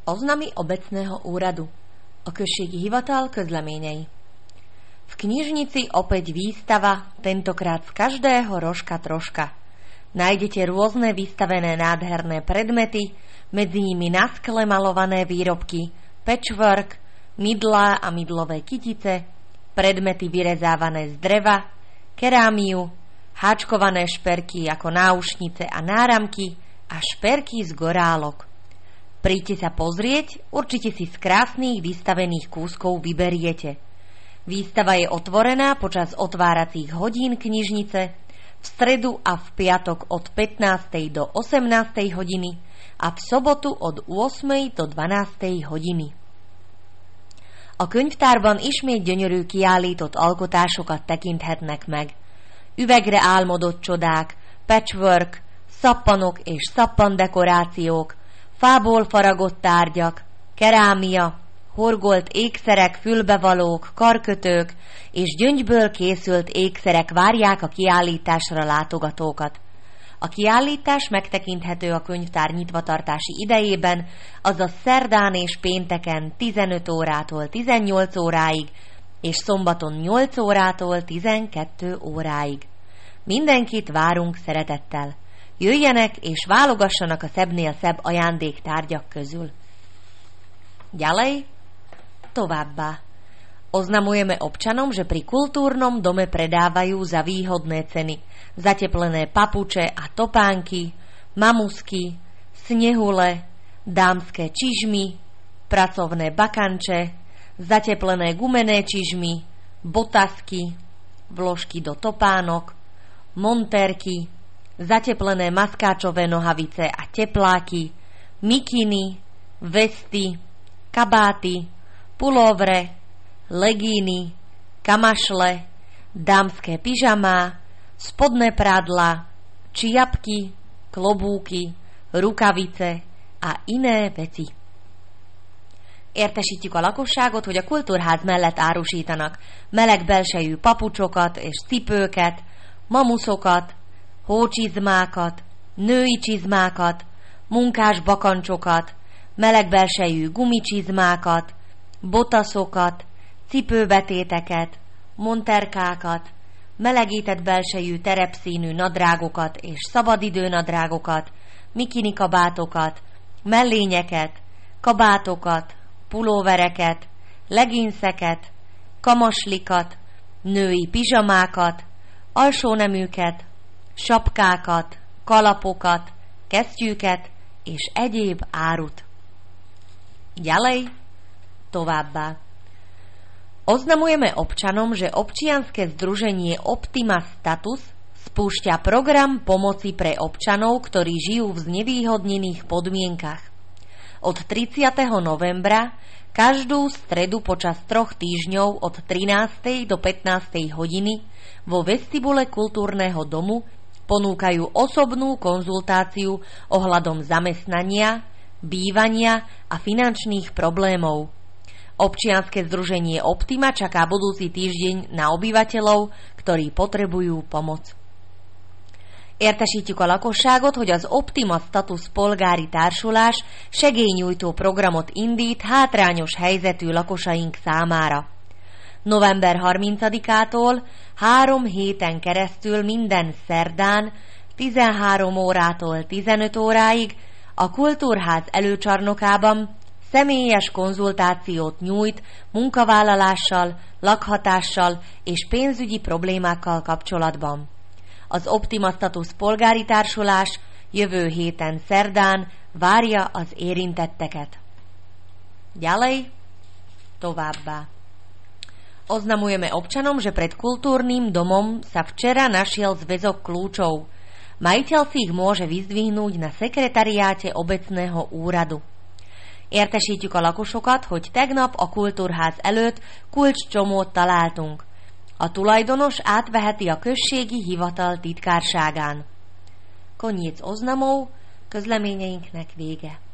Oznamy obecného úradu. A községi hivatal közleményei. V knižnici opäť výstava, tentokrát z každého rožka troška. Nájdete rôzne vystavené nádherné predmety, medzi nimi na skle malované výrobky, patchwork, mydlá a mydlové kytice, predmety vyrezávané z dreva, kerámiu, háčkované šperky ako náušnice a náramky a šperky z gorálok. Príďte sa pozrieť, určite si z krásnych vystavených kúskov vyberiete. Výstava je otvorená počas otváracích hodín knižnice v stredu a v piatok od 15. do 18. hodiny a v sobotu od 8. do 12. hodiny. A könyvtárban ismét gyönyörű kiállított alkotásokat tekinthetnek meg. Üvegre álmodott csodák, patchwork, szappanok és szappandekorációk, fából faragott tárgyak, kerámia, horgolt ékszerek, fülbevalók, karkötők és gyöngyből készült ékszerek várják a kiállításra látogatókat. A kiállítás megtekinthető a könyvtár nyitvatartási idejében, azaz szerdán és pénteken 15 órától 18 óráig, és szombaton 8 órától 12 óráig. Mindenkit várunk szeretettel. Jöjjenek és válogassanak a szebbnél szebb ajándéktárgyak közül. Ďalej, továbbá. Oznamujeme občanom, že pri kultúrnom dome predávajú za výhodné ceny zateplené papuče a topánky, mamusky, snehule, dámske čižmy, pracovné bakanče, zateplené gumené čižmy, botasky, vložky do topánok, montérky, zateplené maskáčové nohavice a tepláky, mikiny, vesty, kabáty, pulóvre, legíny, kamašle, dámske pyžamá, spodné prádla, čiapky, klobúky, rukavice a iné veci. Értesítjük a lakosságot, hogy a kultúrház mellett árusítanak meleg belsejű papucsokat és cipőket, mamuszokat, hócsizmákat, női csizmákat, munkás bakancsokat, meleg belsejű gumicsizmákat, botaszokat, cipőbetéteket, monterkákat, melegített belsejű terepszínű nadrágokat és szabadidő nadrágokat, mikini kabátokat, mellényeket, kabátokat, pulóvereket, leginszeket, kamaslikat, női pizsamákat, alsóneműket, sapkákat, kalapokat, kesztyűket és egyéb árut. Ďalej, továbbá. Oznamujeme občanom, že občianske združenie Optima Status spúšťa program pomoci pre občanov, ktorí žijú v znevýhodnených podmienkach. Od 30. novembra každú stredu počas 3 týždňov od 13. do 15. hodiny vo vestibule kultúrneho domu ponúkajú osobnú konzultáciu ohľadom zamestnania, bývania a finančných problémov. Občianske združenie Optima čaká budúci týždeň na obyvateľov, ktorí potrebujú pomoc. Értesítjük a lakosságot, hogy az Optima Status polgári társulás segélynyújtó programot indít hátrányos helyzetű lakosaink számára. November 30-ától 3 héten keresztül minden szerdán 13 órától 15 óráig a Kultúrház előcsarnokában személyes konzultációt nyújt munkavállalással, lakhatással és pénzügyi problémákkal kapcsolatban. Az Optima Status polgári társulás jövő héten szerdán várja az érintetteket. Ďalej, továbbá. Oznamujeme občanom, že pred kultúrnym domom sa včera našiel zväzok kľúčov. Majiteľ si ich môže vyzdvihnúť na sekretariáte obecného úradu. Értesítjük a lakosokat, hogy tegnap a kultúrház előtt kulcscsomót találtunk. A tulajdonos átveheti a községi hivatal titkárságán. Koniec oznamov, közleményeinknek vége.